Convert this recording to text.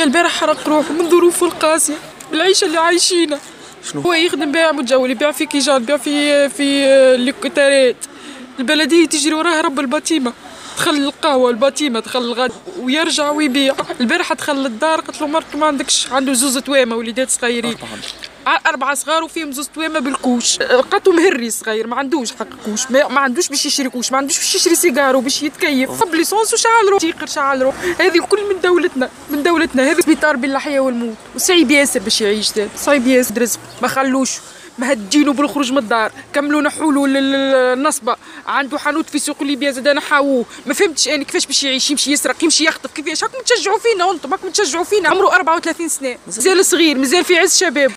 البارح حرق روحه من ظروفه القاسيه، العيشه اللي عايشينها. شنو هو يخدم بائع متجول، يبيع في كيجان، يبيع في الكوتارات. البلديه تجري وراه رب البطيمه، دخل القهوه البطيمه، دخل الغد ويرجع ويبيع. البارحه دخل للدار قلت له مرك ما عندكش؟ عنده زوز توامه وليدات صغيرين، 4 صغار وفيهم زوز توامه بالكوش. لقيته مهري صغير، ما عندوش حق كوش، ما عندوش باش يشري كوش، ما عندوش باش يشري سيجارو باش يتكيف. خب ليسونس وشعل روح تيقر شعل روح. هذه كل من دولتنا. هذا سبيطار بين الحياه والموت، وصعيب ياسر باش يعيش. صعيب ياسر رزق، ما خلوش مهدينه بالخروج من الدار، كملوا نحولوا للنصبه. عنده حانوت في سوق ليبيا زاد نحاووه. ما فهمتش انا كيفاش باش يعيش، يمشي يسرق، يمشي يخطف، كيفاش؟ هاكم تشجعوا فينا وانتم، هاكم تشجعوا فينا. عمره 34 سنه، مازال صغير، مازال في عز شباب.